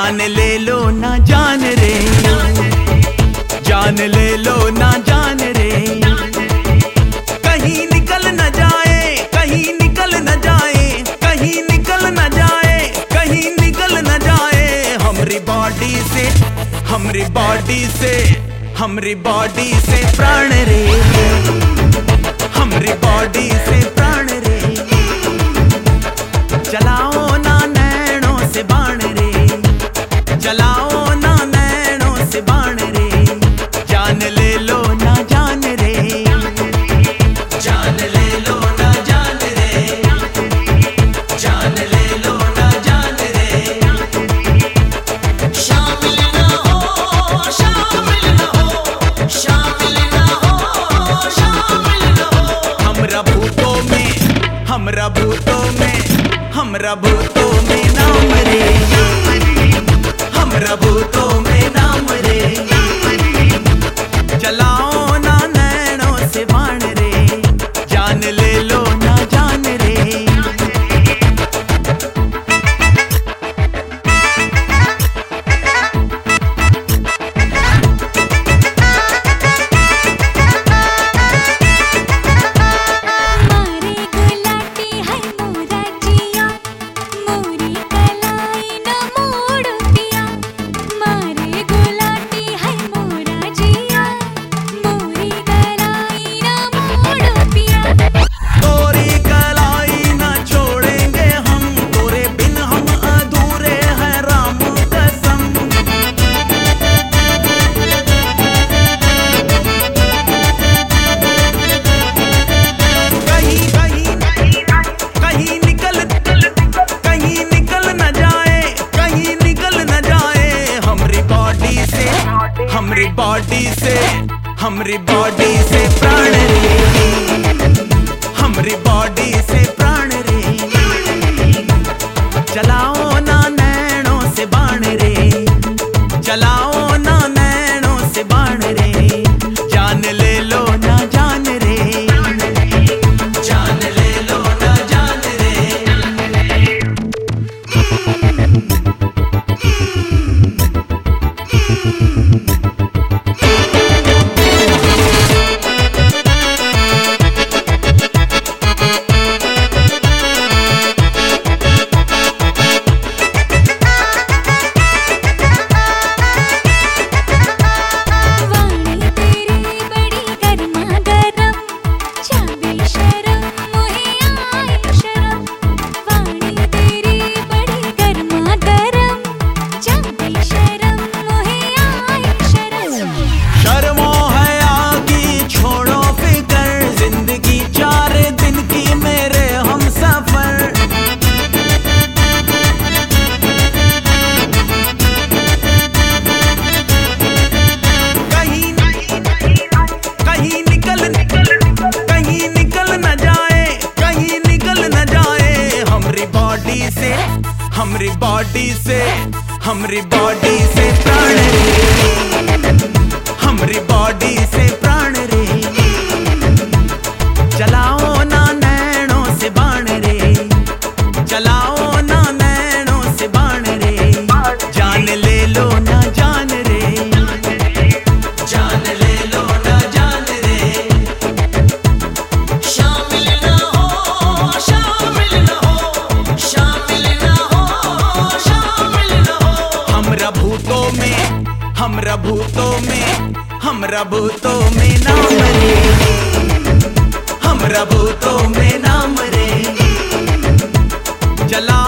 जान ले लो ना जान रे, जान ले लो ना जान रे। कहीं निकल न जाए, कहीं निकल न जाए, कहीं निकल न जाए, कहीं निकल न जाए हमरी बॉडी से, हमरी बॉडी से, हमरी बॉडी से प्राण रे, हमरी बॉडी से प्राण रे। चलाओ ना नैनों से बाण रे, चलाओ ना नैनों से बाण रे। जान ले लो ना जान रे, जान ले लो ना जान रे, जान ले लो ना जान रे। शामिल ना हो, शामिल ना हो, शामिल ना हो, शामिल ना हो। हमरा भूतों में, हमरा भूतों में, हमरा भूतों में नाम रे, हमरा भूतों में नाम रे। चलाओ ना नैनों से बाण रे, जान ले लो ना जान रे। हमरी बॉडी से, हमरी बॉडी से प्राण रे, हमरी बॉडी से प्राण रे। चलाओ ना नैनों से बाण रे, चलाओ ना नैनों से बाण रे। जान ले लो ना जान रे, जान ले लो ना जान रे। हमरी बॉडी से, हमरी बॉडी से प्राण रे, हमरी बॉडी से प्राण रे। चलाओ ना नैनों से बाण रे, चलाओ ना नैनों से बाण रे। जान ले लो ना जान रे, जान ले लो ना जान रे। शामिल ना हो, शामिल ना हो, शामिल ना हो, शामिल ना हो। हमरा भूतों में, हमरा भूतों में, हमरा भूतों में नाम रे, हमरा भूतों में नाम रे। चला